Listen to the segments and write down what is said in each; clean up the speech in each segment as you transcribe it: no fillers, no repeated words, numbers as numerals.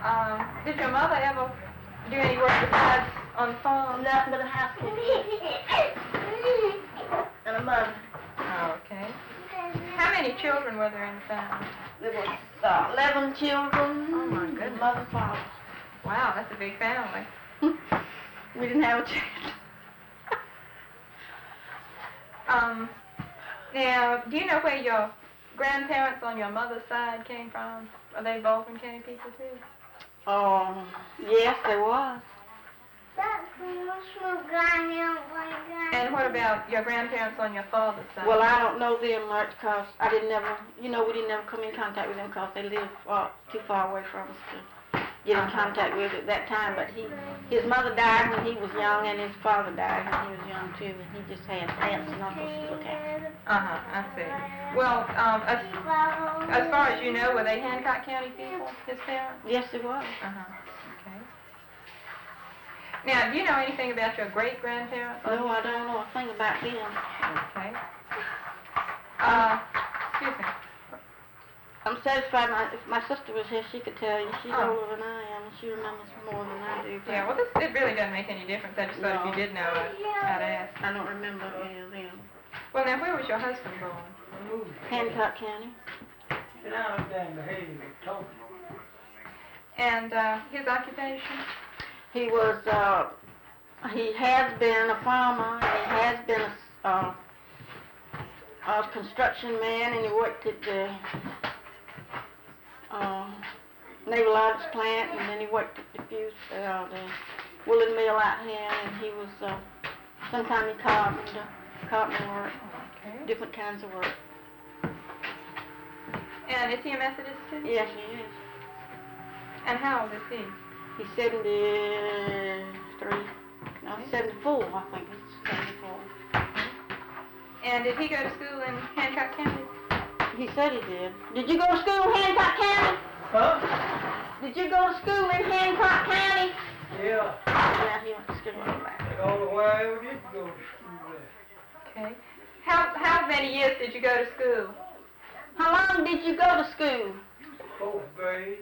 Did your mother ever do any work besides on the farm? Nothing but a housekeeper. And a mother. Oh, okay. How many children were there in the family? There was 11 children. Oh, my goodness. Mother and father. Wow, that's a big family. We didn't have a child. Now, do you know where your grandparents on your mother's side came from? Are they Baldwin County people, too? Oh, yes, there was. And what about your grandparents on your father's side? Well, I don't know them much because I didn't never, we didn't never come in contact with them because they lived too far away from us to get in contact with at that time. But his mother died when he was young, and his father died when he was young too. And he just had aunts and uncles to look at. I see. Well, as far as you know, were they Hancock County people, his parents? Yes, they was. Okay. Now, do you know anything about your great-grandparents? No, I don't know a thing about them. Okay. Excuse me. I'm satisfied if my sister was here, she could tell you. She's older than I am, and she remembers more than I do. Yeah, well, it really doesn't make any difference. I just thought if you did know, I'd ask. I don't remember any of them. Well, now, where was your husband born? Hancock County. And his occupation? He was, he has been a farmer, and he has been a construction man, and he worked at the Naval Arts plant, and then he worked at the woolen mill out here, and he was, sometimes he carpenter work, different kinds of work. And is he a Methodist too? Yes, he is. And how old is he? He's 73, no, 74, I think it's 74. And did he go to school in Hancock County? He said he did. Did you go to school in Hancock County? Huh? Did you go to school in Hancock County? Yeah. Yeah, he went to school in back. That's all the way I ever did go to school there. Okay. How many years did you go to school? How long did you go to school? 4th grade.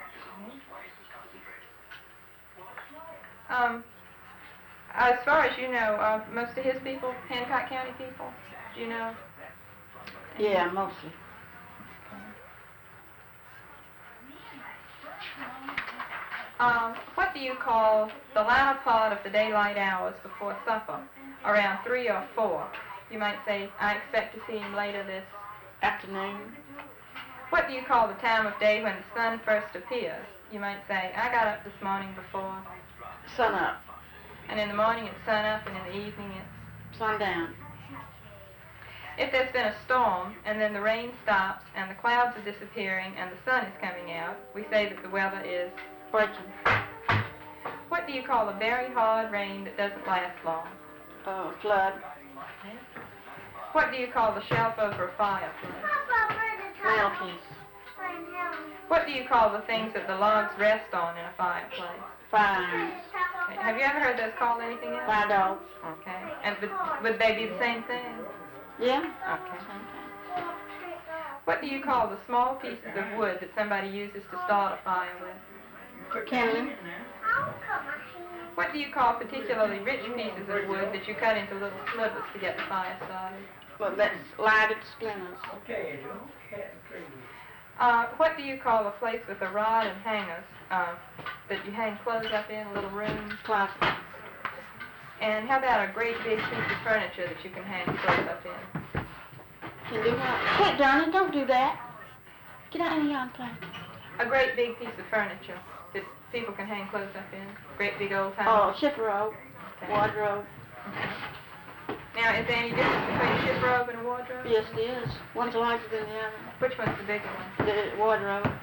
As far as you know, most of his people, Hancock County people, do you know? Yeah, mostly. What do you call the latter part of the daylight hours before supper, around 3 or 4? You might say, I expect to see him later this afternoon. What do you call the time of day when the sun first appears? You might say, I got up this morning before sun up. And in the morning it's sun up, and in the evening it's sundown. If there's been a storm, and then the rain stops, and the clouds are disappearing, and the sun is coming out, we say that the weather is breaking. What do you call a very hard rain that doesn't last long? Flood. What do you call the shelf over a fireplace? Mantelpiece. What do you call the things that the logs rest on in a fireplace? Fires. Okay. Have you ever heard those called anything else? Fire dogs. Okay. And would they be the same thing? Yeah. Okay. What do you call the small pieces of wood that somebody uses to start a fire with? Kindling. What do you call particularly rich pieces of wood that you cut into little slivers to get the fire started? Well, that's lighted splinters. Okay. What do you call a place with a rod and hangers that you hang clothes up in, a little room? Closet. And how about a great big piece of furniture that you can hang clothes up in? Can do what? Hey, Johnny, don't do that. Get out of here and play. A great big piece of furniture that people can hang clothes up in. Great big old time. Oh, shipper robe. Okay. Wardrobe. Okay. Now, is there any difference between a ship robe and a wardrobe? Yes, there is. One's larger than the other. Which one's the bigger one? The wardrobe.